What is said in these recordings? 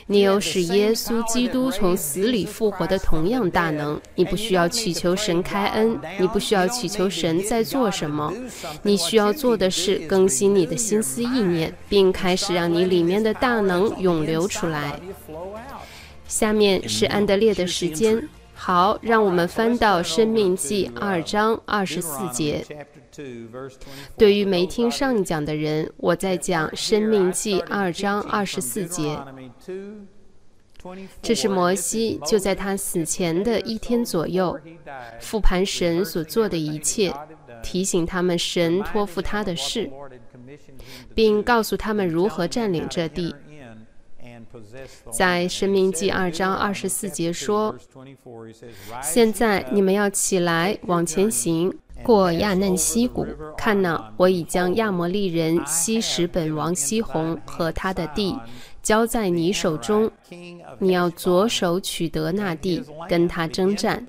你有使耶稣基督从死里复活的同样大能，你不需要祈求神开恩，你不需要祈求神在做什么，你需要做的是更新你的心思意念，并开始让你里面的大能涌流出来。下面是安德烈的时间。好，让我们翻到申命记2章24节。对于没听上一讲的人，我在讲申命记2章24节。这是摩西就在他死前的1天左右，复盘神所做的一切，提醒他们神托付他的事，并告诉他们如何占领这地。在申命记2章24节说，现在你们要起来往前行，过亚嫩溪谷，看哪，我已将亚摩利人西什本王西宏和他的地交在你手中，你要左手取得那地，跟他征战。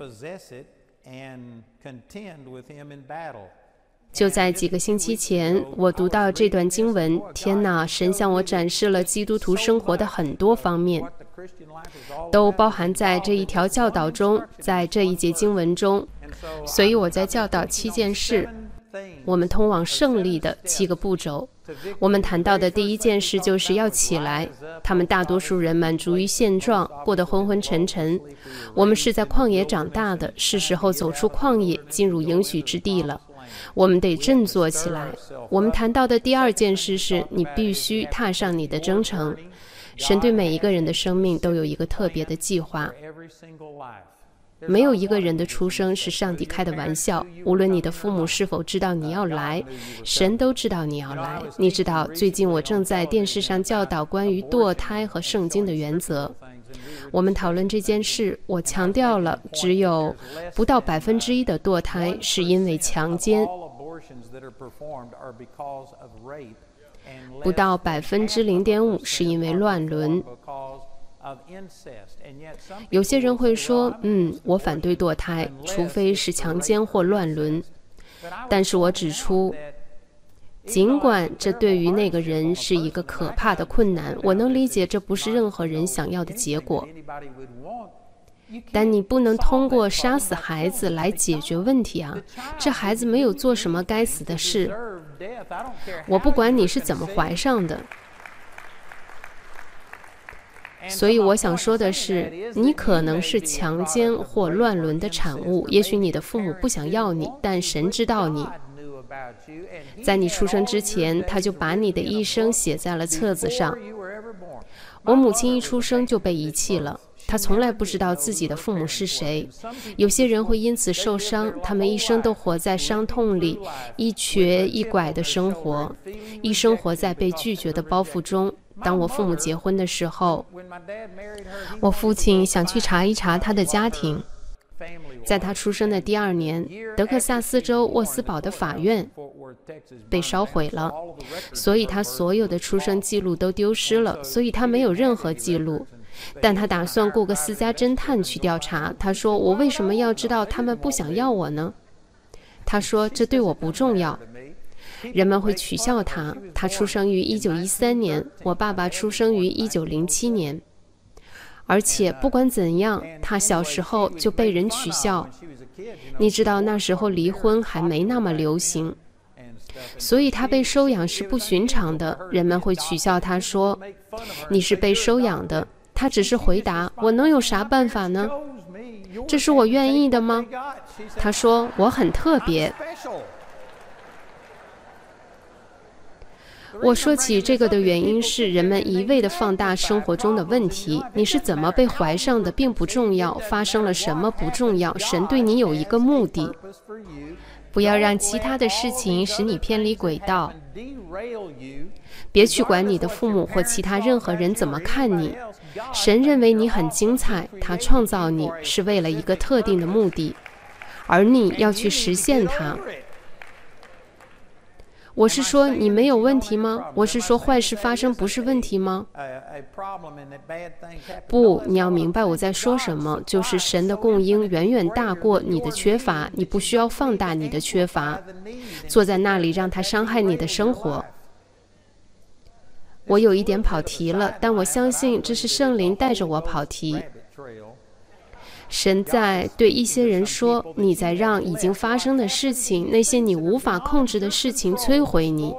就在几个星期前，我读到这段经文，天哪，神向我展示了基督徒生活的很多方面，都包含在这一条教导中，在这一节经文中。所以我在教导7件事，我们通往胜利的7个步骤。我们谈到的第一件事就是要起来，他们大多数人满足于现状，过得昏昏沉沉。我们是在旷野长大的，是时候走出旷野，进入应许之地了。我们得振作起来。我们谈到的第二件事是，你必须踏上你的征程。神对每一个人的生命都有一个特别的计划，没有一个人的出生是上帝开的玩笑。无论你的父母是否知道你要来，神都知道你要来。你知道，最近我正在电视上教导关于堕胎和圣经的原则。我们讨论这件事，我强调了只有不到1%的堕胎是因为强奸，不到0.5%是因为乱伦。有些人会说，我反对堕胎，除非是强奸或乱伦。但是我指出，尽管这对于那个人是一个可怕的困难，我能理解这不是任何人想要的结果。但你不能通过杀死孩子来解决问题啊！这孩子没有做什么该死的事，我不管你是怎么怀上的。所以我想说的是，你可能是强奸或乱伦的产物，也许你的父母不想要你，但神知道你。在你出生之前，他就把你的一生写在了册子上。我母亲一出生就被遗弃了，她从来不知道自己的父母是谁。有些人会因此受伤，他们一生都活在伤痛里，一瘸一拐的生活，一生活在被拒绝的包袱中。当我父母结婚的时候，我父亲想去查一查他的家庭。在他出生的第2年，德克萨斯州沃斯堡的法院被烧毁了，所以他所有的出生记录都丢失了，所以他没有任何记录。但他打算雇个私家侦探去调查。他说，我为什么要知道他们不想要我呢？他说，这对我不重要。人们会取笑他。他出生于1913年，我爸爸出生于1907年。而且不管怎样，他小时候就被人取笑。你知道那时候离婚还没那么流行，所以他被收养是不寻常的。人们会取笑他说，你是被收养的。他只是回答，我能有啥办法呢？这是我愿意的吗？他说，我很特别。我说起这个的原因是，人们一味地放大生活中的问题。你是怎么被怀上的并不重要，发生了什么不重要，神对你有一个目的。不要让其他的事情使你偏离轨道。别去管你的父母或其他任何人怎么看你。神认为你很精彩，他创造你是为了一个特定的目的，而你要去实现它。我是说，你没有问题吗？我是说，坏事发生不是问题吗？不，你要明白我在说什么，就是神的供应远远大过你的缺乏，你不需要放大你的缺乏，坐在那里让它伤害你的生活。 我有一点跑题了，但我相信这是圣灵带着我跑题。神在对一些人说，你在让已经发生的事情，那些你无法控制的事情摧毁你。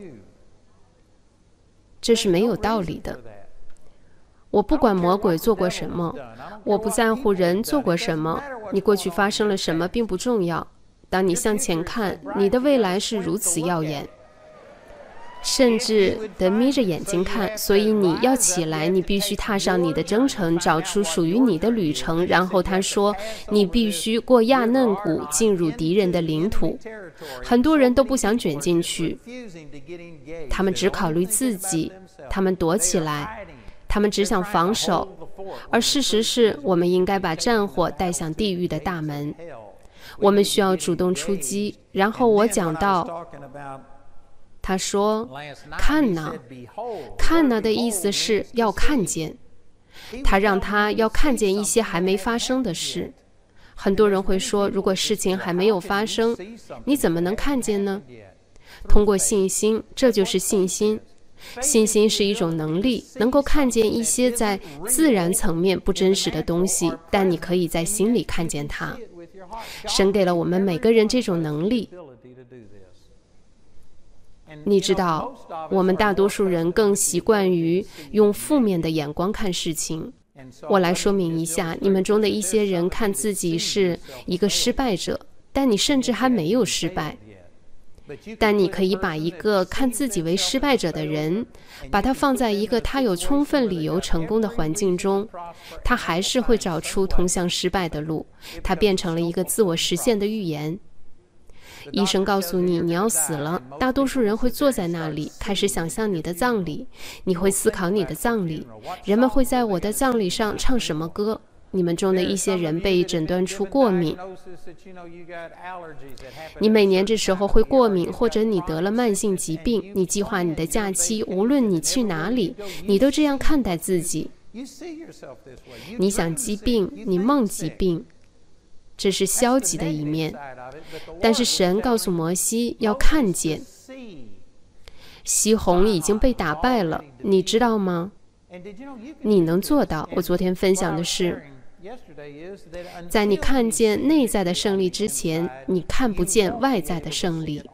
这是没有道理的。我不管魔鬼做过什么，我不在乎人做过什么，你过去发生了什么并不重要。当你向前看，你的未来是如此耀眼，甚至得眯着眼睛看。所以你要起来，你必须踏上你的征程，找出属于你的旅程。然后他说，你必须过亚嫩谷，进入敌人的领土。很多人都不想卷进去，他们只考虑自己，他们躲起来，他们只想防守。而事实是，我们应该把战火带向地狱的大门。我们需要主动出击。然后我讲到，他说，看哪，看哪的意思是要看见。他让他要看见一些还没发生的事。很多人会说，如果事情还没有发生，你怎么能看见呢？通过信心，这就是信心。信心是一种能力，能够看见一些在自然层面不真实的东西，但你可以在心里看见它。神给了我们每个人这种能力。你知道，我们大多数人更习惯于用负面的眼光看事情。我来说明一下，你们中的一些人看自己是一个失败者，但你甚至还没有失败。但你可以把一个看自己为失败者的人，把他放在一个他有充分理由成功的环境中，他还是会找出通向失败的路。他变成了一个自我实现的预言。医生告诉你，你要死了，大多数人会坐在那里，开始想象你的葬礼。你会思考你的葬礼，人们会在我的葬礼上唱什么歌。你们中的一些人被诊断出过敏，你每年这时候会过敏，或者你得了慢性疾病。你计划你的假期，无论你去哪里，你都这样看待自己。你想疾病，你梦疾病，这是消极的一面。但是神告诉摩西要看见，西宏已经被打败了，你知道吗？你能做到。我昨天分享的是，在你看见内在的胜利之前，你看不见外在的胜利。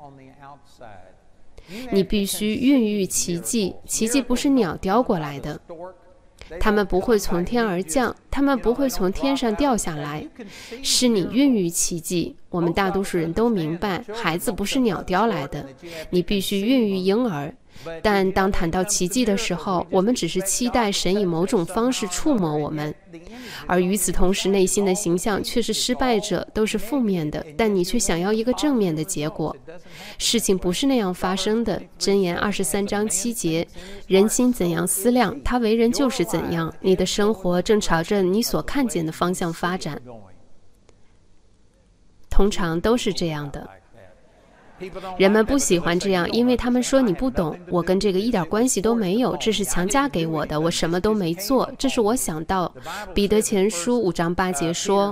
你必须孕育奇迹，奇迹不是鸟叼过来的，它们不会从天而降，它们不会从天上掉下来，是你孕育奇迹。我们大多数人都明白，孩子不是鸟叼来的，你必须孕育婴儿。但当谈到奇迹的时候，我们只是期待神以某种方式触摸我们，而与此同时，内心的形象却是失败者，都是负面的，但你却想要一个正面的结果。事情不是那样发生的。箴言23章7节，人心怎样思量，他为人就是怎样。你的生活正朝着你所看见的方向发展，通常都是这样的。人们不喜欢这样，因为他们说你不懂，我跟这个一点关系都没有，这是强加给我的，我什么都没做。这是我想到。彼得前书5章8节说，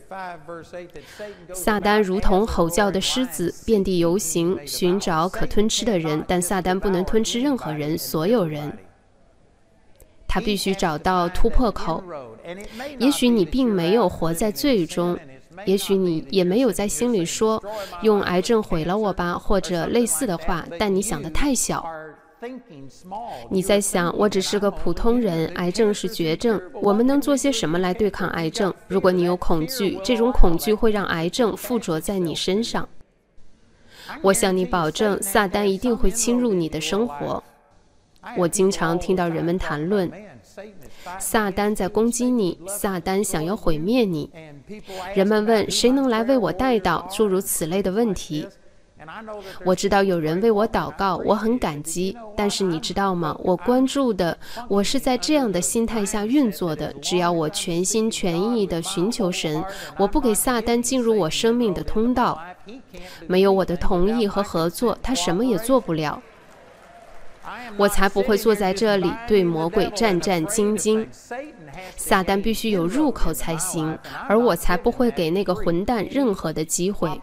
撒旦如同吼叫的狮子，遍地游行，寻找可吞吃的人，但撒旦不能吞吃任何人，所有人。他必须找到突破口。也许你并没有活在罪中，也许你也没有在心里说用癌症毁了我吧，或者类似的话，但你想得太小。你在想，我只是个普通人，癌症是绝症，我们能做些什么来对抗癌症？如果你有恐惧，这种恐惧会让癌症附着在你身上。我向你保证，撒旦一定会侵入你的生活。我经常听到人们谈论，撒旦在攻击你，撒旦想要毁灭你。人们问，谁能来为我代祷，诸如此类的问题。我知道有人为我祷告，我很感激。但是你知道吗？我关注的，我是在这样的心态下运作的。只要我全心全意地寻求神，我不给撒旦进入我生命的通道。没有我的同意和合作，他什么也做不了。我才不会坐在这里对魔鬼战战兢兢。撒旦必须有入口才行，而我才不会给那个混蛋任何的机会。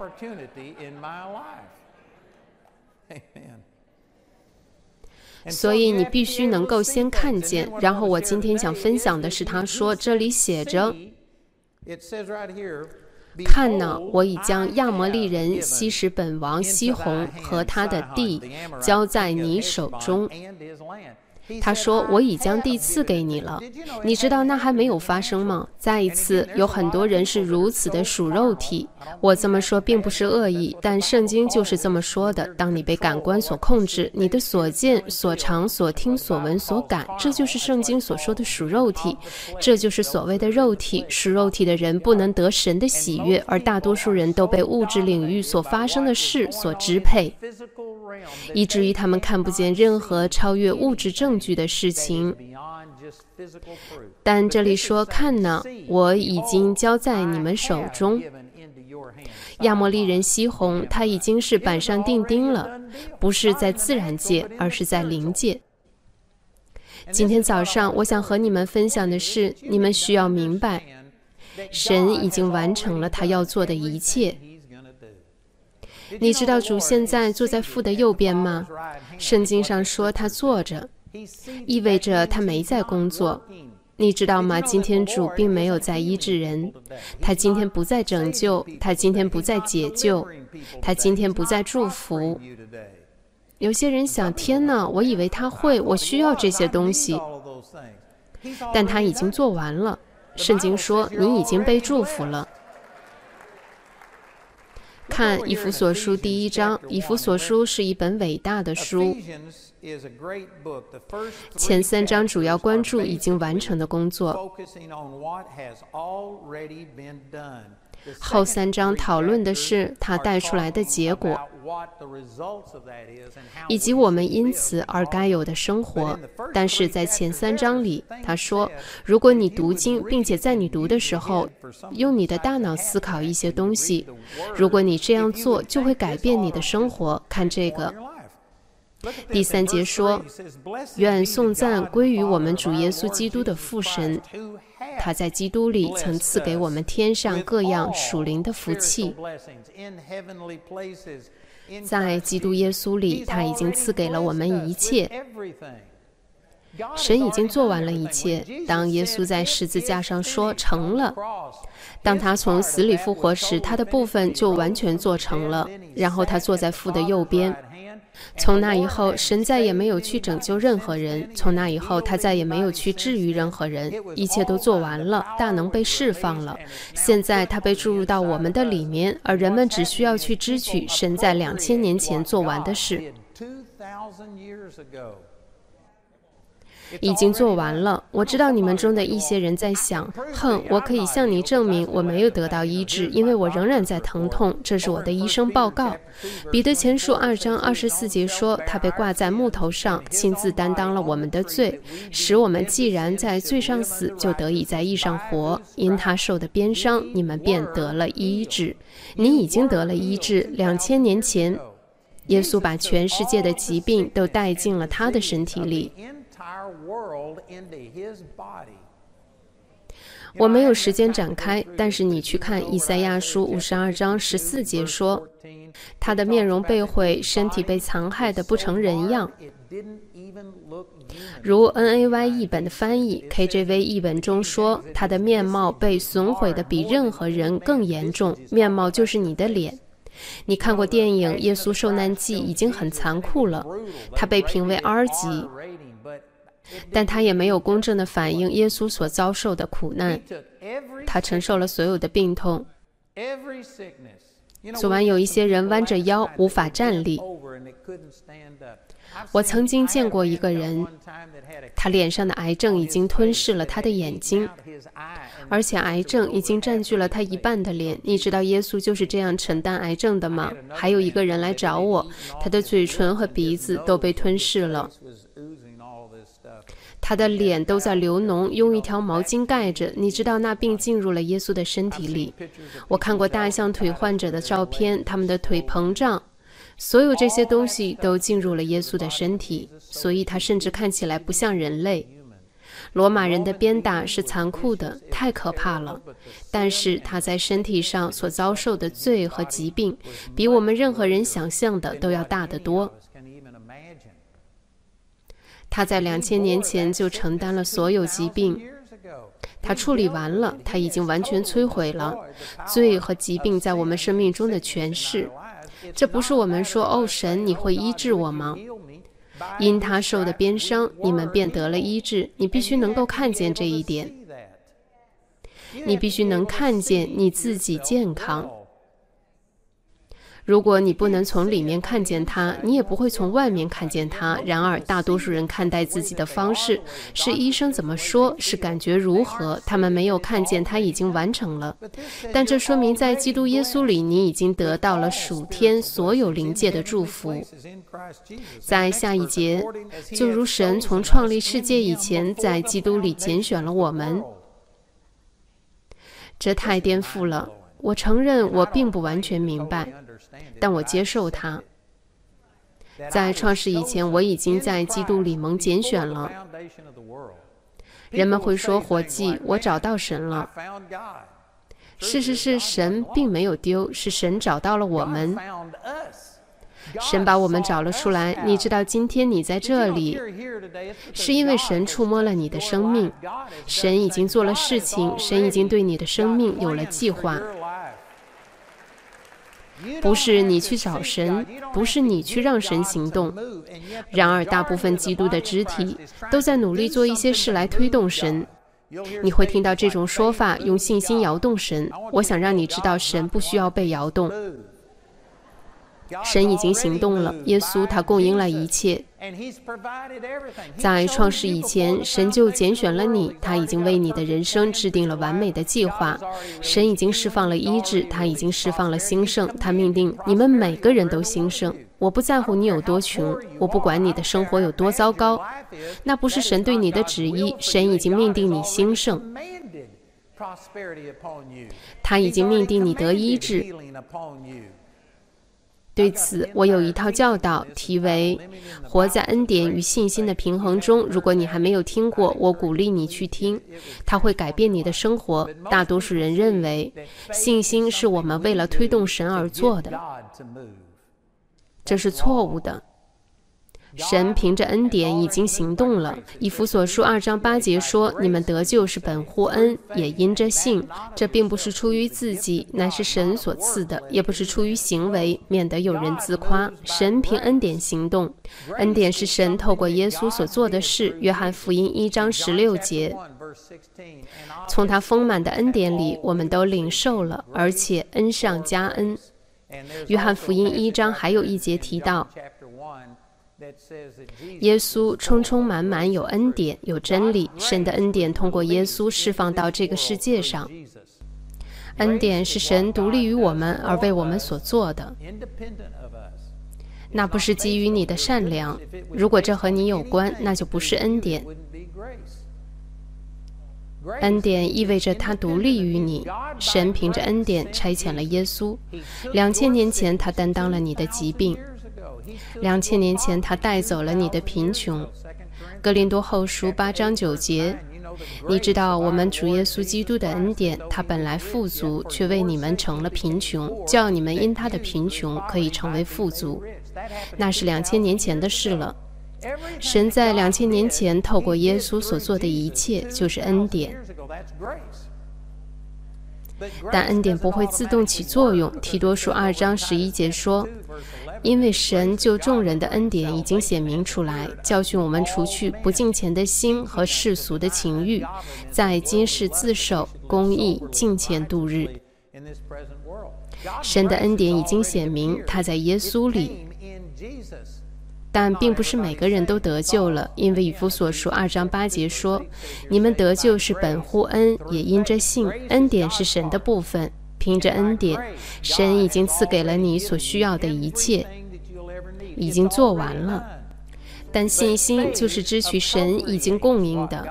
所以你必须能够先看见。然后我今天想分享的是，他说这里写着，看哪，我已将亚摩利人希实本王西宏和他的地交在你手中。他说我已将地赐给你了。你知道那还没有发生吗？再一次，有很多人是如此的属肉体。我这么说并不是恶意，但圣经就是这么说的。当你被感官所控制，你的所见所尝所听所闻所感，这就是圣经所说的属肉体。这就是所谓的肉体。属肉体的人不能得神的喜悦，而大多数人都被物质领域所发生的事所支配，以至于他们看不见任何超越物质证据的事情。但这里说，看哪，我已经交在你们手中。亚摩利人西宏，他已经是板上钉钉了，不是在自然界，而是在灵界。今天早上我想和你们分享的是，你们需要明白，神已经完成了他要做的一切。你知道主现在坐在父的右边吗？圣经上说他坐着，意味着他没在工作。你知道吗？今天主并没有在医治人，他今天不在拯救，他今天不在解救，他今天不在祝福。有些人想，天哪，我以为他会，我需要这些东西，但他已经做完了。圣经说你已经被祝福了。看以弗所书第1章，以弗所书是一本伟大的书。前3章主要关注已经完成的工作，后3章讨论的是它带出来的结果，以及我们因此而该有的生活。但是在前3章里，他说，如果你读经，并且在你读的时候用你的大脑思考一些东西，如果你这样做，就会改变你的生活。看这个第3节说，愿颂赞归于我们主耶稣基督的父神，他在基督里曾赐给我们天上各样属灵的福气。在基督耶稣里，他已经赐给了我们一切。神已经做完了一切。当耶稣在十字架上说成了，当他从死里复活时，他的部分就完全做成了，然后他坐在父的右边。从那以后，神再也没有去拯救任何人，从那以后他再也没有去治愈任何人，一切都做完了，大能被释放了。现在他被注入到我们的里面，而人们只需要去支取神在2000年前做完的事。已经做完了。我知道你们中的一些人在想，我可以向你证明我没有得到医治，因为我仍然在疼痛，这是我的医生报告。彼得前书2章24节说，他被挂在木头上，亲自担当了我们的罪，使我们既然在罪上死，就得以在义上活。因他受的鞭伤，你们便得了医治。你已经得了医治。2000年前，耶稣把全世界的疾病都带进了他的身体里。我没有时间展开，但是你去看以赛亚书52章14节说，他的面容被毁，身体被残害的不成人样。如 NAY 译本的翻译， KJV 译本中说，他的面貌被损毁的比任何人更严重。面貌就是你的脸。你看过电影《耶稣受难记》已经很残酷了，他被评为 R 级，但他也没有公正的反映耶稣所遭受的苦难。他承受了所有的病痛。昨晚有一些人弯着腰无法站立。我曾经见过一个人，他脸上的癌症已经吞噬了他的眼睛，而且癌症已经占据了他一半的脸。你知道耶稣就是这样承担癌症的吗？还有一个人来找我，他的嘴唇和鼻子都被吞噬了，他的脸都在流脓，用一条毛巾盖着。你知道那病进入了耶稣的身体里。我看过大象腿患者的照片，他们的腿膨胀，所有这些东西都进入了耶稣的身体，所以他甚至看起来不像人类。罗马人的鞭打是残酷的，太可怕了，但是他在身体上所遭受的罪和疾病，比我们任何人想象的都要大得多。 他在2000年前就承担了所有疾病，他处理完了，他已经完全摧毁了罪和疾病在我们生命中的权势。这不是我们说，哦，神，你会医治我吗？因他受的鞭伤，你们便得了医治。你必须能够看见这一点，你必须能看见你自己健康。如果你不能从里面看见它，你也不会从外面看见它。然而大多数人看待自己的方式是医生怎么说，是感觉如何，他们没有看见它已经完成了。但这说明在基督耶稣里，你已经得到了属天所有灵界的祝福。在下一节，就如神从创立世界以前在基督里拣选了我们。这太颠覆了，我承认我并不完全明白，但我接受它。在创世以前，我已经在基督里蒙拣选了。人们会说，伙计，我找到神了。事实是，神并没有丢，是神找到了我们。神把我们找了出来。你知道今天你在这里，是因为神触摸了你的生命。神已经做了事情，神已经对你的生命有了计划。不是你去找神，不是你去让神行动。然而大部分基督的肢体都在努力做一些事来推动神。你会听到这种说法，用信心摇动神。我想让你知道，神不需要被摇动。神已经行动了，耶稣他供应了一切。在创世以前，神就拣选了你，他已经为你的人生制定了完美的计划。神已经释放了医治，他已经释放了兴盛，他命定你们每个人都兴盛。我不在乎你有多穷，我不管你的生活有多糟糕，那不是神对你的旨意。神已经命定你兴盛，他已经命定你得医治。对此，我有一套教导，题为《活在恩典与信心的平衡中》。如果你还没有听过，我鼓励你去听，它会改变你的生活。大多数人认为，信心是我们为了推动神而做的，这是错误的。神凭着恩典已经行动了。以弗所书2章8节说，你们得救是本乎恩，也因着信。这并不是出于自己，乃是神所赐的，也不是出于行为，免得有人自夸。神凭恩典行动，恩典是神透过耶稣所做的事。约翰福音1章16节，从他丰满的恩典里，我们都领受了，而且恩上加恩。约翰福音1章还有一节提到，耶稣充充满满有恩典，有真理。神的恩典通过耶稣释放到这个世界上。恩典是神独立于我们而为我们所做的，那不是基于你的善良。如果这和你有关，那就不是恩典。恩典意味着他独立于你。神凭着恩典差遣了耶稣。2000年前，他担当了你的疾病。2000年前，他带走了你的贫穷。哥林多后书8章9节，你知道我们主耶稣基督的恩典，他本来富足，却为你们成了贫穷，叫你们因他的贫穷可以成为富足。那是2000年前的事了。神在2000年前透过耶稣所做的一切就是恩典。但恩典不会自动起作用。提多书2章11节说，因为神就众人的恩典已经显明出来，教训我们除去不敬虔的心和世俗的情欲，在今世自守、公义、敬虔度日。神的恩典已经显明，他在耶稣里。但并不是每个人都得救了，因为以弗所书2章8节说，你们得救是本乎恩，也因着信。恩典是神的部分，凭着恩典，神已经赐给了你所需要的一切，已经做完了。但信心就是支取神已经供应的，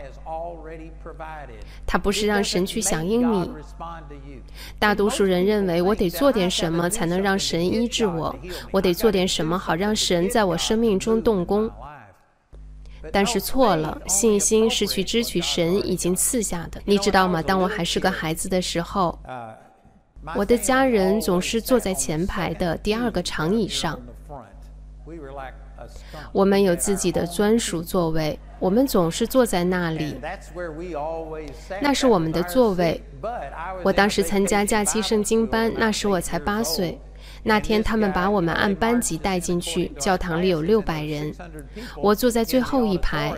它不是让神去响应你。大多数人认为，我得做点什么才能让神医治我，我得做点什么好让神在我生命中动工。但是错了，信心是去支取神已经赐下的。你知道吗？当我还是个孩子的时候，我的家人总是坐在前排的第2个长椅上。 我们有自己的专属座位，我们总是坐在那里，那是我们的座位。我当时参加假期圣经班，那时我才8岁。那天他们把我们按班级带进去，教堂里有600人，我坐在最后一排。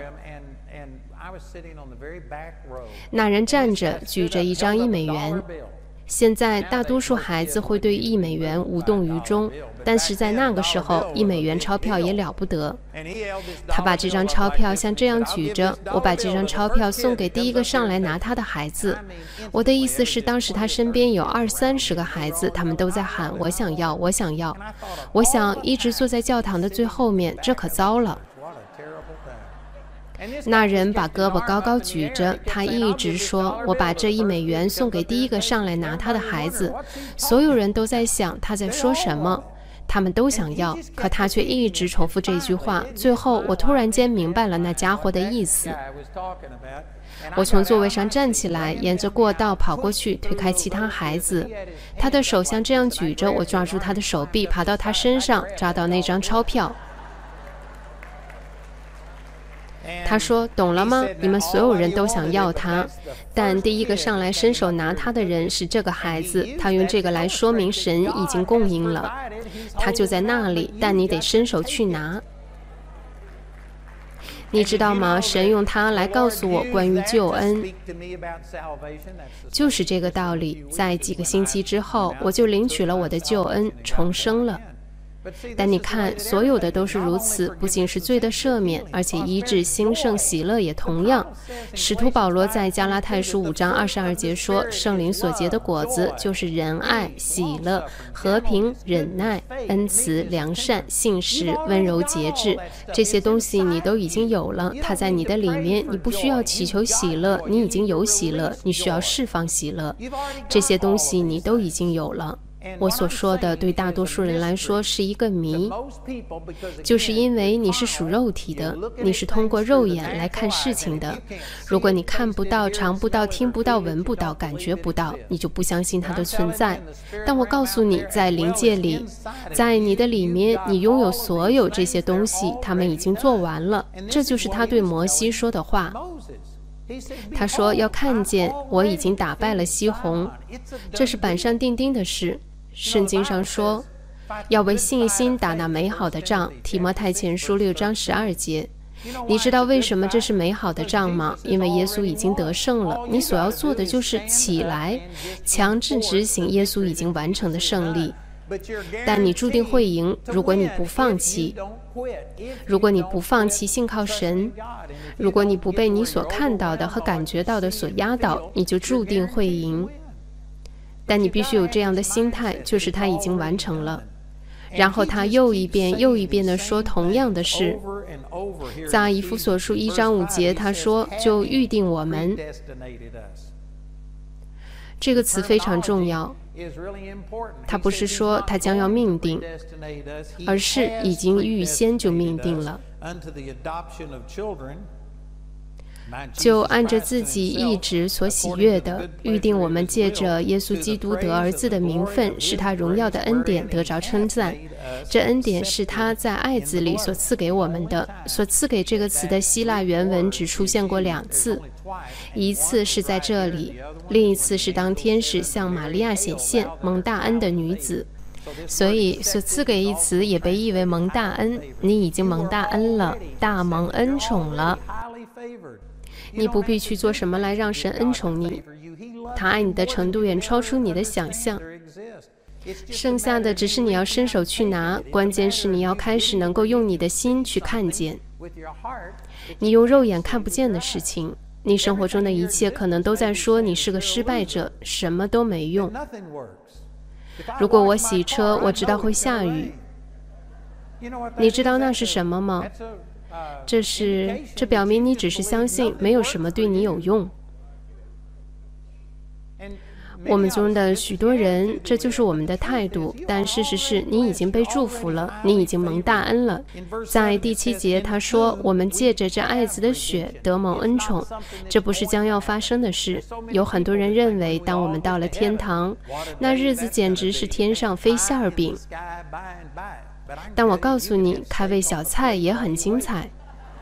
那人站着，举着一张1美元。现在大多数孩子会对1美元无动于衷，但是在那个时候，1美元钞票也了不得。他把这张钞票像这样举着，我把这张钞票送给第一个上来拿他的孩子。我的意思是，当时他身边有20-30个孩子，他们都在喊我想要，我想要。我想一直坐在教堂的最后面，这可糟了。那人把胳膊高高举着，他一直说我把这1美元送给第一个上来拿他的孩子。所有人都在想他在说什么，他们都想要，可他却一直重复这句话。最后我突然间明白了那家伙的意思。我从座位上站起来，沿着过道跑过去，推开其他孩子。他的手像这样举着，我抓住他的手臂，爬到他身上，抓到那张钞票。他说：“懂了吗？你们所有人都想要它，但第一个上来伸手拿它的人是这个孩子。他用这个来说明神已经供应了，他就在那里，但你得伸手去拿。你知道吗？神用它来告诉我关于救恩，就是这个道理。在几个星期之后，我就领取了我的救恩，重生了。”但你看，所有的都是如此，不仅是罪的赦免，而且医治、兴盛、喜乐也同样。使徒保罗在加拉太书5章22节说，圣灵所结的果子就是仁爱、喜乐、和平、忍耐、恩慈、良善、信实、温柔、节制。这些东西你都已经有了，它在你的里面，你不需要祈求喜乐，你已经有喜乐，你需要释放喜乐。这些东西你都已经有了。我所说的对大多数人来说是一个谜，就是因为你是属肉体的，你是通过肉眼来看事情的。如果你看不到、尝不到、听不到、闻不到、感觉不到，你就不相信它的存在。但我告诉你，在灵界里，在你的里面，你拥有所有这些东西，他们已经做完了。这就是他对摩西说的话。他说要看见我已经打败了西宏，这是板上钉钉的事。圣经上说要为信心打那美好的仗，提摩太前书6章12节。你知道为什么这是美好的仗吗？因为耶稣已经得胜了，你所要做的就是起来，强制执行耶稣已经完成的胜利。但你注定会赢，如果你不放弃，如果你不放弃信靠神，如果你不被你所看到的和感觉到的所压倒，你就注定会赢。但你必须有这样的心态，就是他已经完成了。然后他又一遍又一遍地说同样的事。在以弗所书1章5节，他说就预定我们。这个词非常重要，他不是说他将要命定，而是已经预先就命定了，就按着自己意志所喜悦的预定我们借着耶稣基督得儿子的名分，使他荣耀的恩典得着称赞。这恩典是他在爱子里所赐给我们的。所赐给这个词的希腊原文只出现过2次，一次是在这里，另一次是当天使向玛利亚显现，蒙大恩的女子。所以所赐给一词也被译为蒙大恩，你已经蒙大恩了，大蒙恩宠了。你不必去做什么来让神恩宠你，他爱你的程度远超出你的想象。剩下的只是你要伸手去拿，关键是你要开始能够用你的心去看见。你用肉眼看不见的事情，你生活中的一切可能都在说你是个失败者，什么都没用。如果我洗车，我知道会下雨，你知道那是什么吗？这表明你只是相信没有什么对你有用。我们中的许多人，这就是我们的态度，但事实是你已经被祝福了，你已经蒙大恩了。在第7节他说我们借着这爱子的血得蒙恩宠，这不是将要发生的事。有很多人认为当我们到了天堂，那日子简直是天上飞馅儿饼。 但我告诉你，开胃小菜也很精彩。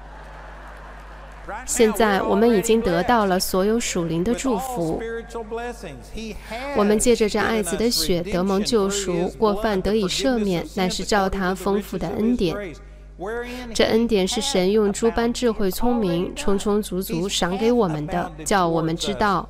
现在我们已经得到了所有属灵的祝福，我们借着这爱子的血得蒙救赎，过犯得以赦免，乃是照他丰富的恩典。这恩典是神用诸般智慧聪明充充足足赏给我们的，叫我们知道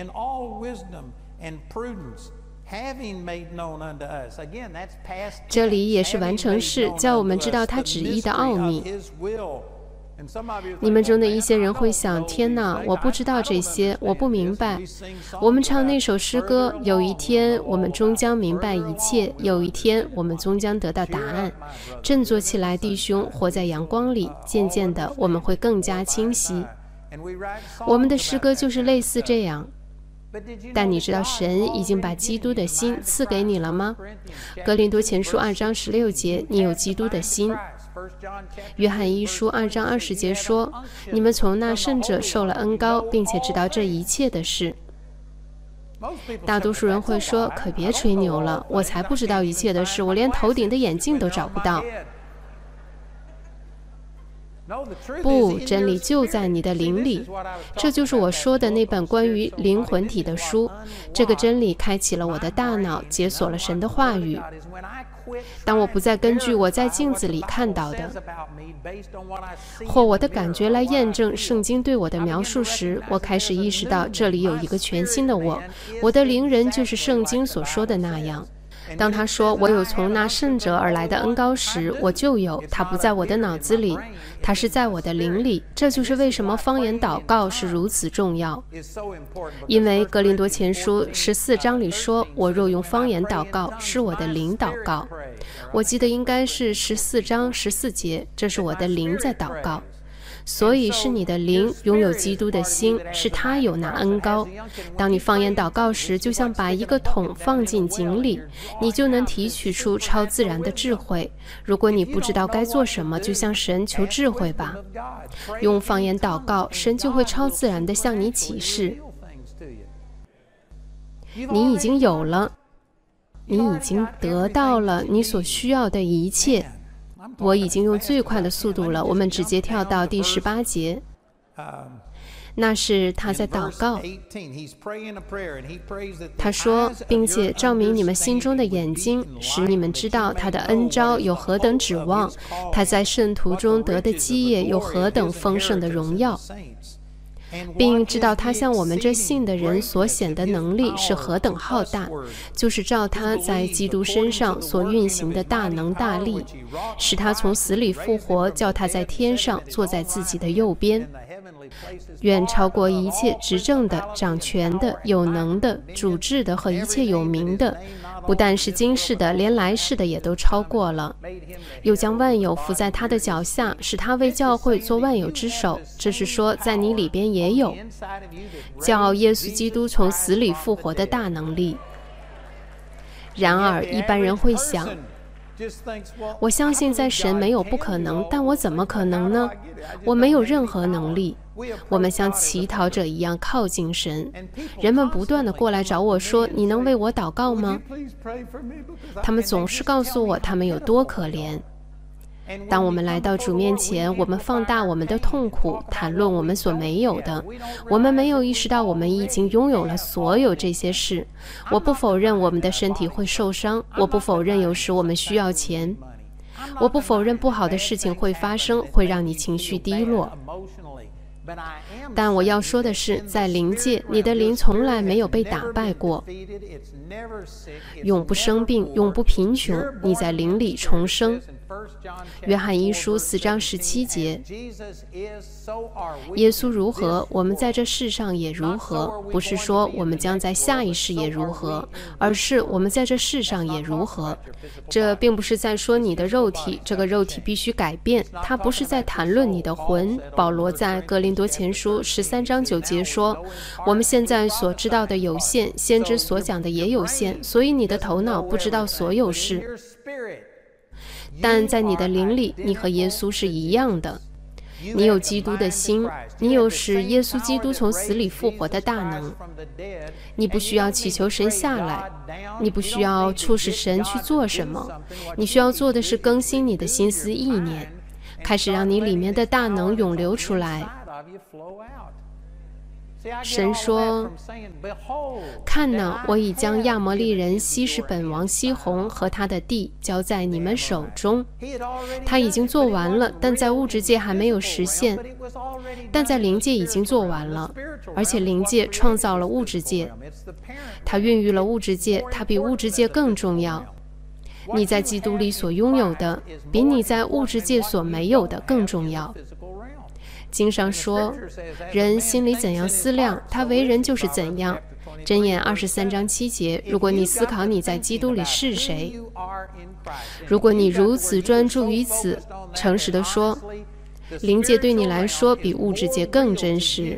这里也是完成式，叫我们知道他旨意的奥秘。你们中的一些人会想，天哪，我不知道这些，我不明白。我们唱那首诗歌，有一天我们终将明白一切，有一天我们终将得到答案。振作起来，弟兄，活在阳光里，渐渐的我们会更加清晰。我们的诗歌就是类似这样。但你知道神已经把基督的心赐给你了吗？哥林多前书2章16节，你有基督的心。约翰一书2章20节说，你们从那圣者受了恩膏，并且知道这一切的事。大多数人会说，可别吹牛了，我才不知道一切的事，我连头顶的眼镜都找不到。不，真理就在你的灵里。这就是我说的那本关于灵魂体的书。这个真理开启了我的大脑，解锁了神的话语。当我不再根据我在镜子里看到的或我的感觉来验证圣经对我的描述时，我开始意识到这里有一个全新的我，我的灵人就是圣经所说的那样。当他说我有从那圣者而来的恩膏时，我就有，他不在我的脑子里，他是在我的灵里。这就是为什么方言祷告是如此重要，因为哥林多前书14章里说，我若用方言祷告，是我的灵祷告。我记得应该是14章14节，这是我的灵在祷告。所以是你的灵拥有基督的心，是他有那恩膏。当你方言祷告时，就像把一个桶放进井里，你就能提取出超自然的智慧。如果你不知道该做什么，就向神求智慧吧。用方言祷告，神就会超自然地向你启示。你已经有了，你已经得到了你所需要的一切。我已经用最快的速度了，我们直接跳到第18节。那是他在祷告，他说，并且照明你们心中的眼睛，使你们知道他的恩召有何等指望，他在圣徒中得的基业有何等丰盛的荣耀，并知道他向我们这信的人所显的能力是何等浩大，就是照他在基督身上所运行的大能大力，使他从死里复活，叫他在天上坐在自己的右边，远超过一切执政的、掌权的、有能的、主治的和一切有名的，不但是今世的，连来世的也都超过了。又将万有伏在他的脚下，使他为教会做万有之首。这是说，在你里边也有叫耶稣基督从死里复活的大能力。然而一般人会想，我相信在神没有不可能，但我怎么可能呢？我没有任何能力。我们像乞讨者一样靠近神，人们不断地过来找我说，你能为我祷告吗？他们总是告诉我他们有多可怜。当我们来到主面前，我们放大我们的痛苦，谈论我们所没有的。我们没有意识到我们已经拥有了所有这些事。我不否认我们的身体会受伤，我不否认有时我们需要钱，我不否认不好的事情会发生，会让你情绪低落。但我要说的是，在灵界，你的灵从来没有被打败过，永不生病，永不贫穷，你在灵里重生。约翰一书4章17节，耶稣如何，我们在这世上也如何，不是说我们将在下一世也如何，而是我们在这世上也如何。这并不是在说你的肉体，这个肉体必须改变，它不是在谈论你的魂。保罗在哥林多前书13章9节说，我们现在所知道的有限，先知所讲的也有限，所以你的头脑不知道所有事。但在你的灵里，你和耶稣是一样的。 你有基督的心，你有使耶稣基督从死里复活的大能。你不需要祈求神下来，你不需要促使神去做什么，你需要做的是更新你的心思意念，开始让你里面的大能涌流出来。神说，看哪，我已将亚摩利人西什本王西宏和他的地交在你们手中。他已经做完了，但在物质界还没有实现，但在灵界已经做完了，而且灵界创造了物质界，他孕育了物质界，它比物质界更重要。你在基督里所拥有的，比你在物质界所没有的更重要。经上说，人心里怎样思量，他为人就是怎样。箴言23章7节，如果你思考你在基督里是谁，如果你如此专注于此，诚实地说，灵界对你来说比物质界更真实。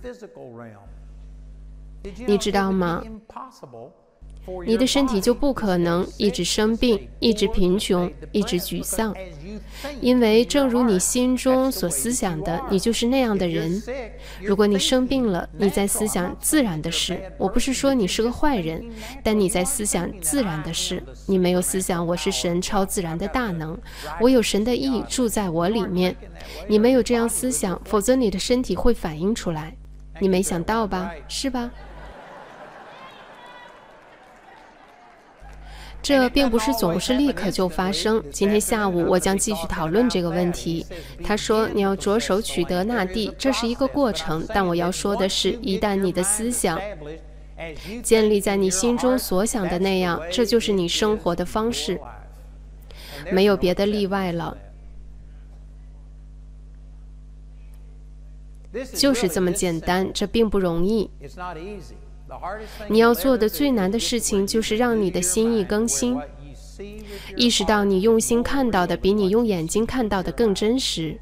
你知道吗？你的身体就不可能一直生病，一直贫穷，一直沮丧，因为正如你心中所思想的，你就是那样的人。如果你生病了，你在思想自然的事，我不是说你是个坏人，但你在思想自然的事，你没有思想我是神超自然的大能，我有神的义住在我里面。你没有这样思想，否则你的身体会反映出来。你没想到吧？是吧？这并不是总是立刻就发生。今天下午我将继续讨论这个问题。他说，你要着手取得那地，这是一个过程，但我要说的是，一旦你的思想建立在你心中所想的那样，这就是你生活的方式，没有别的例外了。就是这么简单，这并不容易。你要做的最难的事情就是让你的心意更新，意识到你用心看到的比你用眼睛看到的更真实。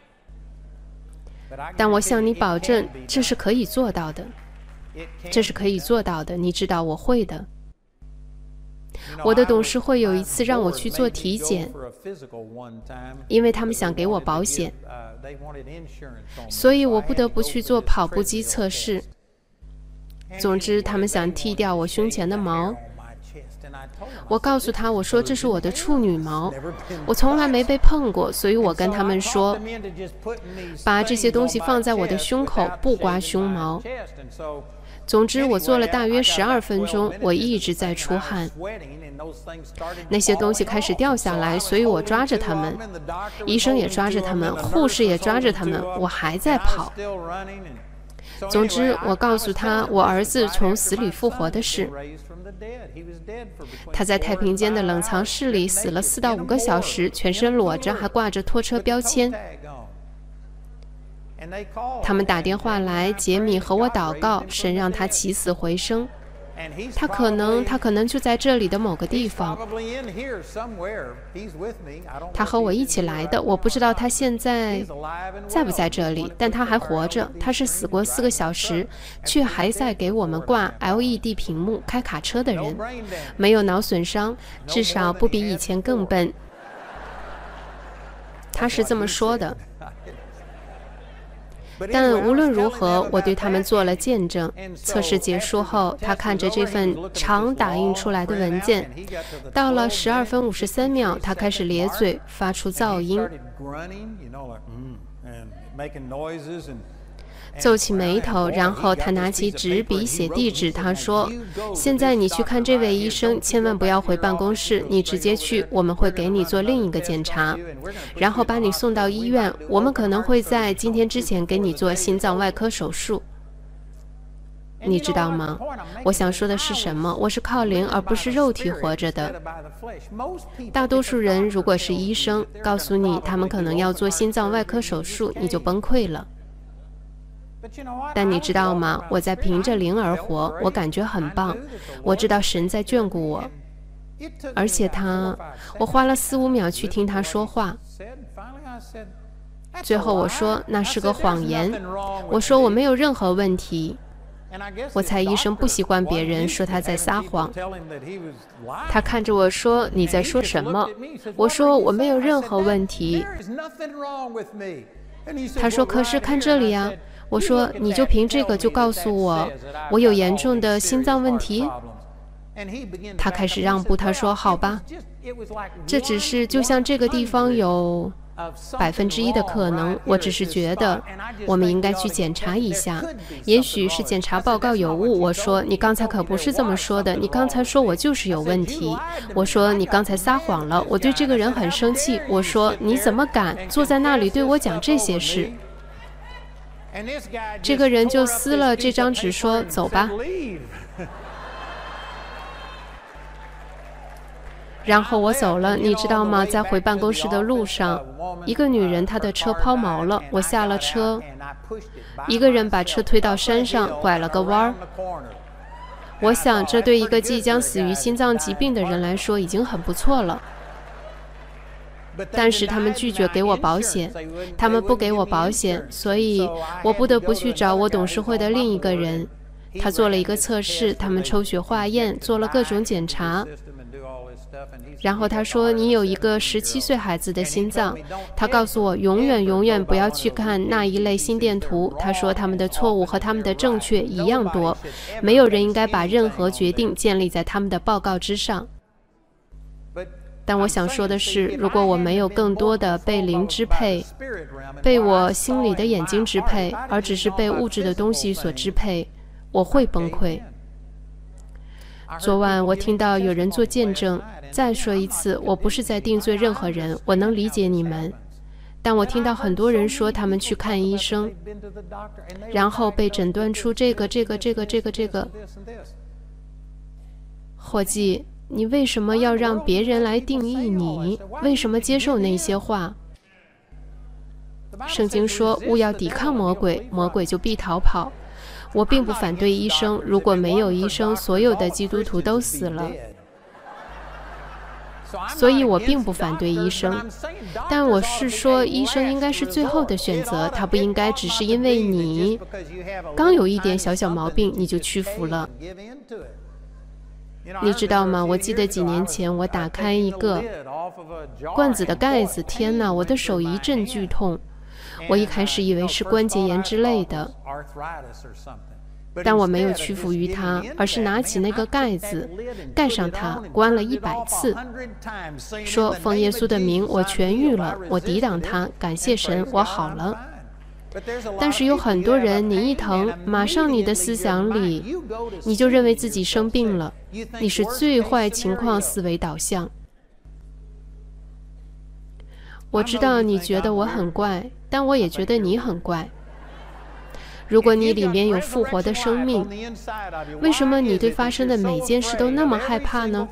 但我向你保证，这是可以做到的，这是可以做到的，你知道我会的。我的董事会有一次让我去做体检，因为他们想给我保险，所以我不得不去做跑步机测试。总之，他们想剃掉我胸前的毛。我告诉他，我说这是我的处女毛，我从来没被碰过，所以我跟他们说，把这些东西放在我的胸口，不刮胸毛。总之，我做了大约12分钟，我一直在出汗。那些东西开始掉下来，所以我抓着它们，医生也抓着它们，护士也抓着它们，我还在跑。总之，我告诉他我儿子从死里复活的事。他在太平间的冷藏室里死了4到5个小时，全身裸着，还挂着拖车标签。他们打电话来，杰米和我祷告，神让他起死回生。他可能就在这里的某个地方。他和我一起来的，我不知道他现在在不在这里，但他还活着。他是死过4个小时，却还在给我们挂 LED 屏幕、开卡车的人，没有脑损伤，至少不比以前更笨。他是这么说的。但无论如何，我对他们做了见证。测试结束后，他看着这份常打印出来的文件，到了12分53秒，他开始咧嘴，发出噪音，皱起眉头，然后他拿起纸笔写地址。他说，现在你去看这位医生，千万不要回办公室，你直接去，我们会给你做另一个检查，然后把你送到医院，我们可能会在今天之前给你做心脏外科手术。你知道吗？我想说的是什么？我是靠灵而不是肉体活着的。大多数人如果是医生，告诉你他们可能要做心脏外科手术，你就崩溃了。但你知道吗？我在凭着灵而活，我感觉很棒。我知道神在眷顾我，而且我花了4、5秒去听他说话。最后我说那是个谎言，我说我没有任何问题。我猜医生不习惯别人说他在撒谎。他看着我说，你在说什么？我说我没有任何问题。 他说：“可是看这里啊。”我说：“你就凭这个就告诉我，我有严重的心脏问题？”他开始让步，他说：“好吧，这只是就像这个地方有1%的可能，我只是觉得我们应该去检查一下，也许是检查报告有误。”我说：“你刚才可不是这么说的，你刚才说我就是有问题。”我说：“你刚才撒谎了，我对这个人很生气。”我说：“你怎么敢坐在那里对我讲这些事？”这个人就撕了这张纸说：“走吧。”然后我走了，你知道吗？在回办公室的路上，一个女人她的车抛锚了，我下了车，一个人把车推到山上，拐了个弯儿。我想，这对一个即将死于心脏疾病的人来说已经很不错了。但是他们拒绝给我保险，他们不给我保险，所以我不得不去找我董事会的另一个人。他做了一个测试，他们抽血化验，做了各种检查。然后他说：“你有一个17岁孩子的心脏。”他告诉我永远不要去看那一类心电图。他说他们的错误和他们的正确一样多，没有人应该把任何决定建立在他们的报告之上。但我想说的是，如果我没有更多的被灵支配，被我心里的眼睛支配，而只是被物质的东西所支配，我会崩溃。昨晚我听到有人做见证。再说一次，我不是在定罪任何人，我能理解你们。但我听到很多人说他们去看医生，然后被诊断出这个。伙计，你为什么要让别人来定义你？为什么接受那些话？圣经说，勿要抵抗魔鬼，魔鬼就必逃跑。我并不反对医生，如果没有医生，所有的基督徒都死了。所以我并不反对医生，但我是说，医生应该是最后的选择，他不应该只是因为你刚有一点小毛病你就屈服了。你知道吗？我记得几年前我打开一个罐子的盖子，天哪，我的手一阵剧痛。我一开始以为是关节炎之类的，但我没有屈服于它，而是拿起那个盖子，盖上它，关了100次，说奉耶稣的名，我痊愈了，我抵挡它，感谢神，我好了。但是有很多人，你一疼，马上你的思想里，你就认为自己生病了，你是最坏情况思维导向。我知道你觉得我很怪，但我也觉得你很怪。如果你里面有复活的生命，为什么你对发生的每件事都那么害怕呢？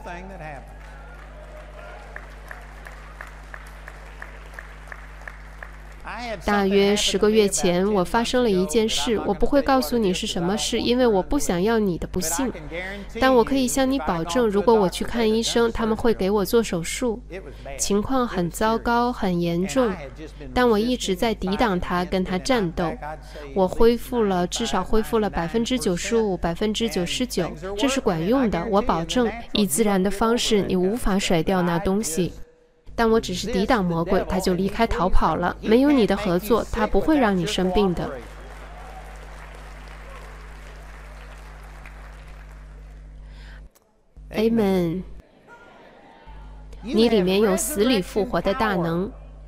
大约10个月前，我发生了一件事，我不会告诉你是什么事，因为我不想要你的不幸。但我可以向你保证，如果我去看医生，他们会给我做手术。情况很糟糕，很严重，但我一直在抵挡它，跟它战斗。我恢复了，至少恢复了95%、99%，这是管用的，我保证。以自然的方式，你无法甩掉那东西。但我只是抵挡魔鬼，他就离开逃跑了。没有你的合作，他不会让你生病的。Amen。你里面有死里复活的大能。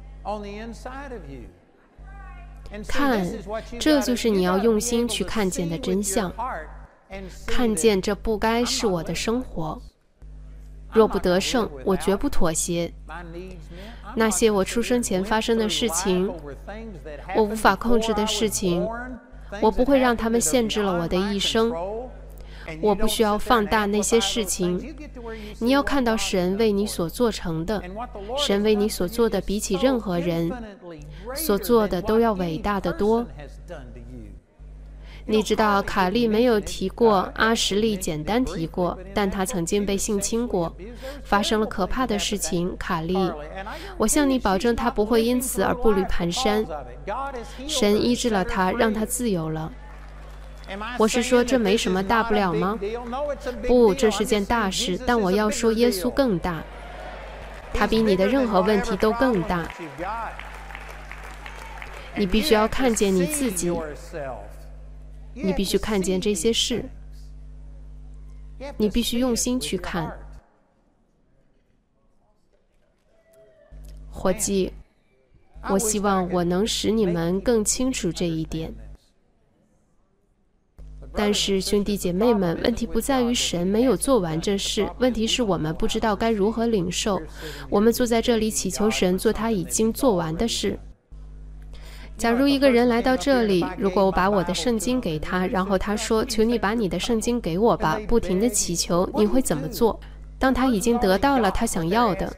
看，这就是你要用心去看见的真相。看见这不该是我的生活。若不得胜，我绝不妥协。那些我出生前发生的事情，我无法控制的事情，我不会让他们限制了我的一生。我不需要放大那些事情。你要看到神为你所做成的，神为你所做的比起任何人所做的都要伟大得多。你知道卡利没有提过，阿什利简单提过，但他曾经被性侵过，发生了可怕的事情。卡利，我向你保证，他不会因此而步履蹒跚。神医治了他，让他自由了。我是说，这没什么大不了吗？不，这是件大事，但我要说，耶稣更大，他比你的任何问题都更大。 你必须要看见你自己，你必须看见这些事，你必须用心去看。伙计，我希望我能使你们更清楚这一点。但是兄弟姐妹们，问题不在于神没有做完这事，问题是我们不知道该如何领受。我们坐在这里祈求神做他已经做完的事。假如一个人来到这里，如果我把我的圣经给他，然后他说，求你把你的圣经给我吧，不停地祈求，你会怎么做？当他已经得到了他想要的，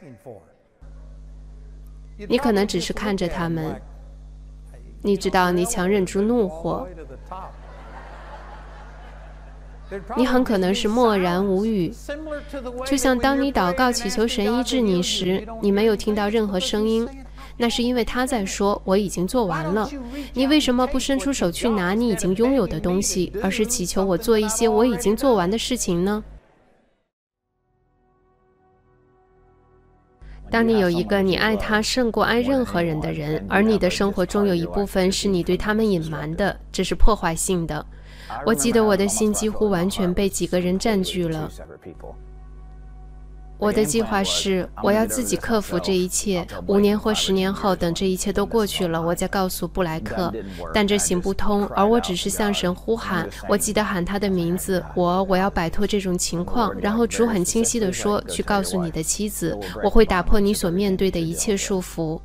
你可能只是看着他们，你知道你强忍住怒火，你很可能是默然无语，就像当你祷告祈求神医治你时，你没有听到任何声音，那是因为他在说我已经做完了。你为什么不伸出手去拿你已经拥有的东西，而是祈求我做一些我已经做完的事情呢？当你有一个你爱他胜过爱任何人的人，而你的生活中有一部分是你对他们隐瞒的，这是破坏性的。我记得我的心几乎完全被几个人占据了。我的计划是，我要自己克服这一切。5年或10年后，等这一切都过去了，我再告诉布莱克。但这行不通，而我只是向神呼喊。我记得喊他的名字，我要摆脱这种情况。然后主很清晰地说，去告诉你的妻子，我会打破你所面对的一切束缚。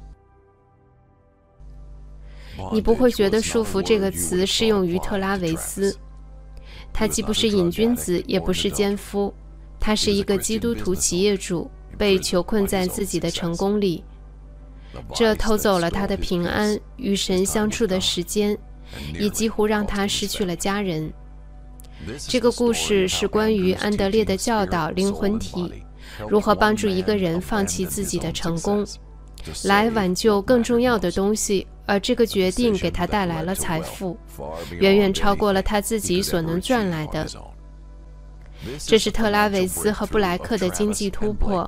你不会觉得束缚这个词适用于特拉维斯。他既不是瘾君子，也不是奸夫。他是一个基督徒企业主，被囚困在自己的成功里，这偷走了他的平安，与神相处的时间，也几乎让他失去了家人。这个故事是关于安德烈的教导灵魂体，如何帮助一个人放弃自己的成功，来挽救更重要的东西，而这个决定给他带来了财富，远远超过了他自己所能赚来的。这是特拉维斯和布莱克的经济突破。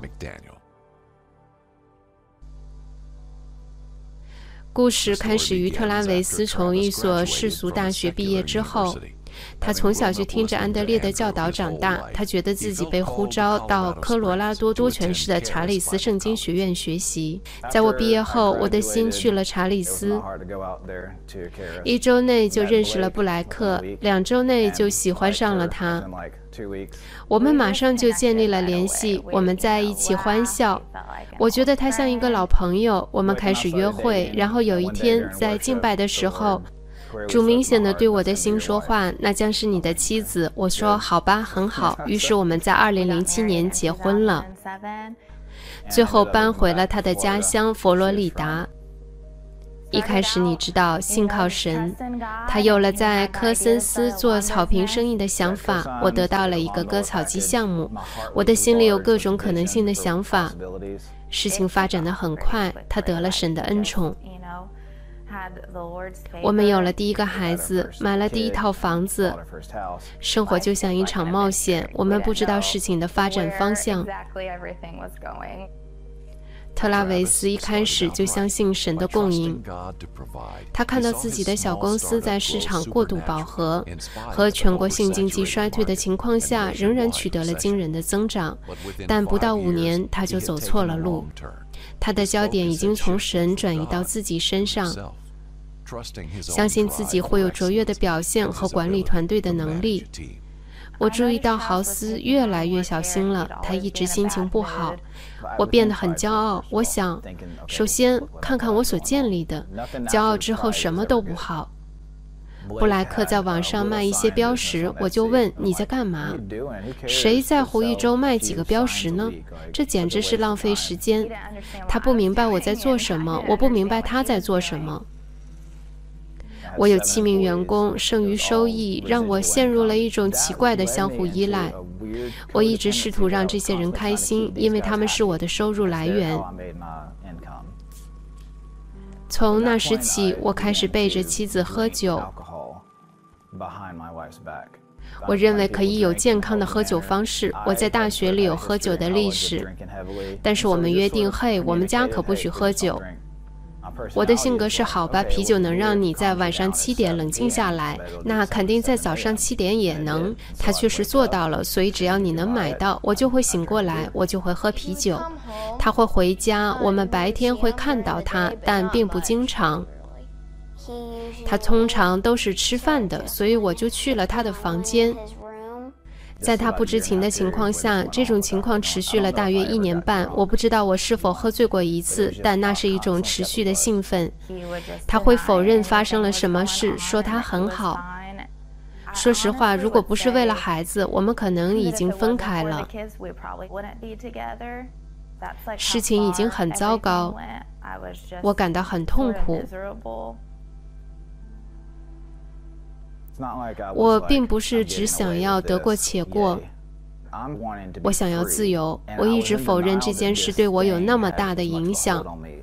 故事开始于特拉维斯从一所世俗大学毕业之后。他从小就听着安德烈的教导长大，他觉得自己被呼召到科罗拉多多泉市的查理斯圣经学院学习。在我毕业后，我的心去了查理斯，1周内就认识了布莱克，2周内就喜欢上了他。我们马上就建立了联系，我们在一起欢笑。我觉得他像一个老朋友，我们开始约会，然后有一天在敬拜的时候，主明显地对我的心说话，那将是你的妻子。我说好吧，很好。于是我们在2007年结婚了，最后搬回了他的家乡佛罗里达。一开始你知道，信靠神，他有了在科森斯做草坪生意的想法，我得到了一个割草机项目，我的心里有各种可能性的想法。事情发展得很快，他得了神的恩宠。我们有了第一个孩子，买了第一套房子，生活就像一场冒险，我们不知道事情的发展方向。特拉维斯一开始就相信神的供应，他看到自己的小公司在市场过度饱和和全国性经济衰退的情况下，仍然取得了惊人的增长，但不到5年他就走错了路。他的焦点已经从神转移到自己身上，相信自己会有卓越的表现和管理团队的能力。我注意到豪斯越来越小心了，他一直心情不好。我变得很骄傲，我想，首先看看我所建立的，骄傲之后什么都不好。布莱克在网上卖一些标识，我就问你在干嘛？谁在乎1周卖几个标识呢？这简直是浪费时间。他不明白我在做什么，我不明白他在做什么。我有7名员工，剩余收益让我陷入了一种奇怪的相互依赖。我一直试图让这些人开心，因为他们是我的收入来源。从那时起，我开始背着妻子喝酒。我认为可以有健康的喝酒方式。我在大学里有喝酒的历史，但是我们约定，嘿，我们家可不许喝酒。 我的性格是好吧，啤酒能让你在晚上7点冷静下来，那肯定在早上7点也能。他确实做到了，所以只要你能买到，我就会醒过来，我就会喝啤酒。他会回家，我们白天会看到他，但并不经常。他通常都是吃饭的，所以我就去了他的房间。在他不知情的情况下，这种情况持续了大约1年半。我不知道我是否喝醉过一次，但那是一种持续的兴奋。他会否认发生了什么事，说他很好。说实话，如果不是为了孩子，我们可能已经分开了。事情已经很糟糕，我感到很痛苦。我并不是只想要得过且过，我想要自由。我一直否认这件事对我有那么大的影响。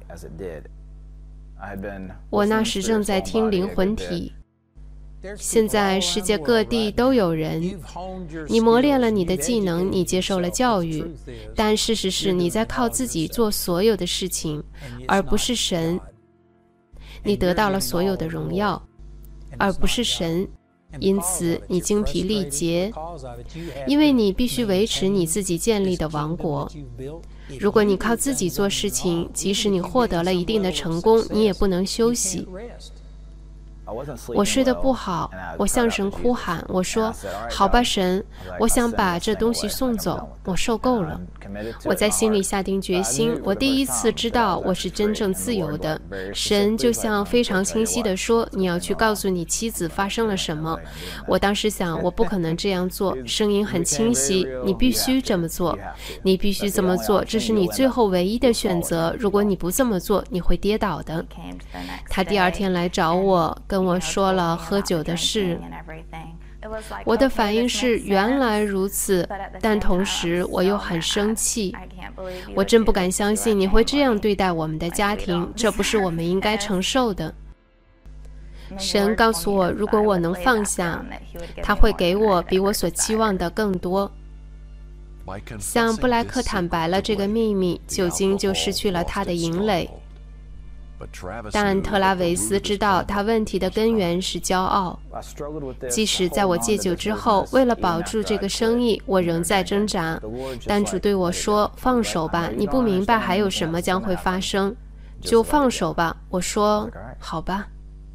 我那时正在听灵魂体。现在世界各地都有人，你磨练了你的技能，你接受了教育，但事实是你在靠自己做所有的事情，而不是神。你得到了所有的荣耀，而不是神。因此你精疲力竭，因为你必须维持你自己建立的王国。如果你靠自己做事情，即使你获得了一定的成功，你也不能休息。我睡得不好，我向神哭喊，我说，好吧神，我想把这东西送走，我受够了。我在心里下定决心，我第一次知道我是真正自由的。神就像非常清晰地说，你要去告诉你妻子发生了什么。我当时想，我不可能这样做，声音很清晰，你必须这么做，你必须这么做，这是你最后唯一的选择，如果你不这么做，你会跌倒的。他第2天来找我，跟我说了喝酒的事。我的反应是原来如此，但同时我又很生气。我真不敢相信你会这样对待我们的家庭，这不是我们应该承受的。神告诉我，如果我能放下，他会给我比我所期望的更多。向布莱克坦白了这个秘密，酒精就失去了他的营垒。但特拉维斯知道他问题的根源是骄傲。即使在我戒酒之后，为了保住这个生意，我仍在挣扎。但主对我说，放手吧，你不明白还有什么将会发生，就放手吧。我说好吧，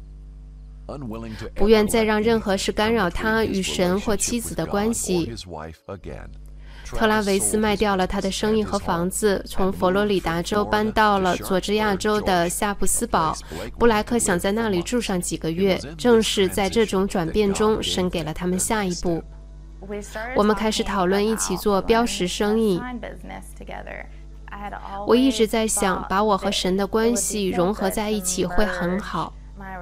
不愿再让任何事干扰他与神或妻子的关系。特拉维斯卖掉了他的生意和房子，从佛罗里达州搬到了佐治亚州的夏普斯堡。布莱克想在那里住上几个月。正是在这种转变中，神给了他们下一步。我们开始讨论一起做标识生意。我一直在想，把我和神的关系融合在一起会很好。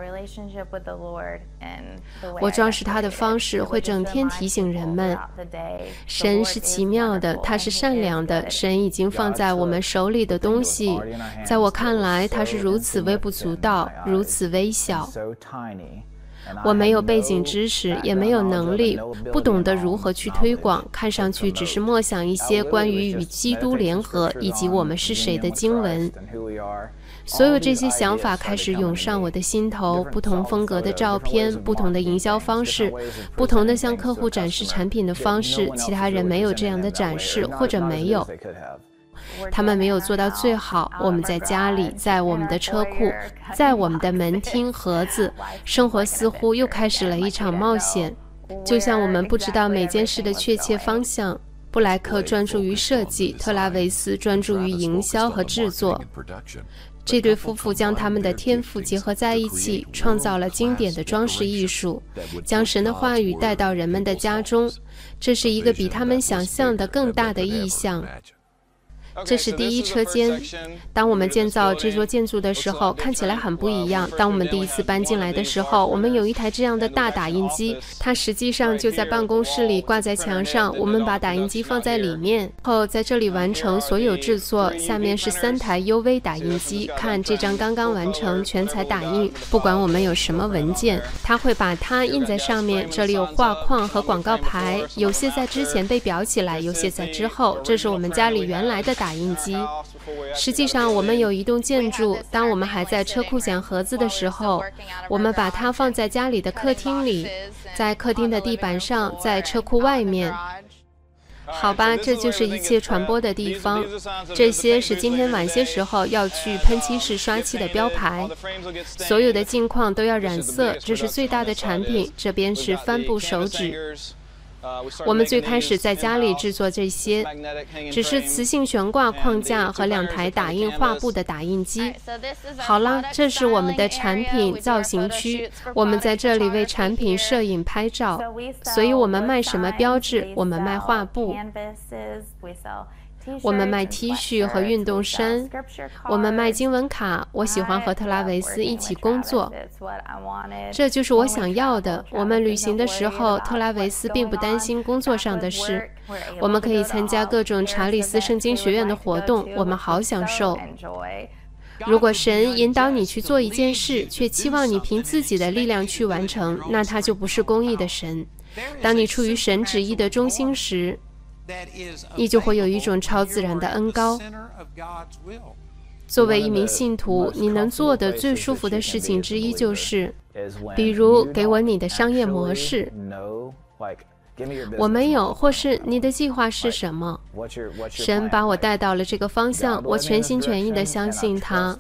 我装饰它的方式会整天提醒人们，神是奇妙的，他是善良的，神已经放在我们手里的东西，在我看来，它是如此微不足道，如此微小。我没有背景知识，也没有能力，不懂得如何去推广，看上去只是默想一些关于与基督联合以及我们是谁的经文。所有这些想法开始涌上我的心头，不同风格的照片，不同的营销方式，不同的向客户展示产品的方式，其他人没有这样的展示，或者没有。他们没有做到最好。我们在家里，在我们的车库，在我们的门厅盒子，生活似乎又开始了一场冒险。就像我们不知道每件事的确切方向。布莱克专注于设计，特拉维斯专注于营销和制作。这对夫妇将他们的天赋结合在一起，创造了经典的装饰艺术，将神的话语带到人们的家中。这是一个比他们想象的更大的意象。这是第一车间。当我们建造这座建筑的时候，看起来很不一样。当我们第一次搬进来的时候，我们有一台这样的大打印机，它实际上就在办公室里挂在墙上。我们把打印机放在里面后，在这里完成所有制作。下面是3台 UV 打印机，看这张刚刚完成，全彩打印。不管我们有什么文件，它会把它印在上面。这里有画框和广告牌，有些在之前被裱起来，有些在之后。这是我们家里原来的打打印机。实际上，我们有一栋建筑，当我们还在车库捡盒子的时候，我们把它放在家里的客厅里，在客厅的地板上，在车库外面。好吧，这就是一切传播的地方。这些是今天晚些时候要去喷漆式刷漆的标牌。所有的镜框都要染色，这是最大的产品。这边是帆布手指。我们最开始在家里制作这些，只是磁性悬挂框架和2台打印画布的打印机。好了，这是我们的产品造型区，我们在这里为产品摄影拍照。所以我们卖什么标志？我们卖画布，我们卖 T 恤和运动衫，我们卖经文卡。我喜欢和特拉维斯一起工作，这就是我想要的。我们旅行的时候，特拉维斯并不担心工作上的事。我们可以参加各种查理斯圣经学院的活动，我们好享受。如果神引导你去做一件事，却期望你凭自己的力量去完成，那他就不是公义的神。当你处于神旨意的中心时，你就会有一种超自然的恩膏。作为一名信徒，你能做的最舒服的事情之一就是，比如给我你的商业模式。我没有，或是你的计划是什么？神把我带到了这个方向，我全心全意地相信他。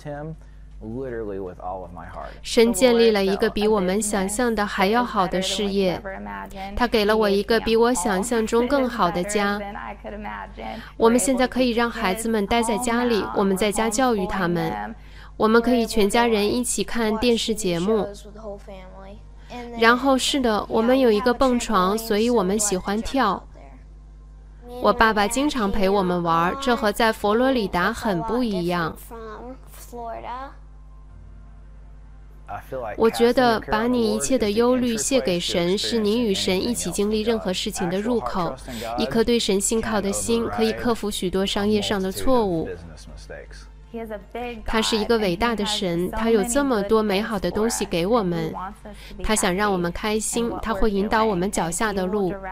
神建立了一个比我们想象的还要好的事业，他给了我一个比我想象中更好的家。我们现在可以让孩子们待在家里，我们在家教育他们，我们可以全家人一起看电视节目。然后是的，我们有一个蹦床，所以我们喜欢跳。我爸爸经常陪我们玩，这和在佛罗里达很不一样。我觉得把你一切的忧虑卸给神，是你与神一起经历任何事情的入口。一颗对神信靠的心可以克服许多商业上的错误。他是一个伟大的神，他有这么多美好的东西给我们。他想让我们开心，他会引导我们脚下的路。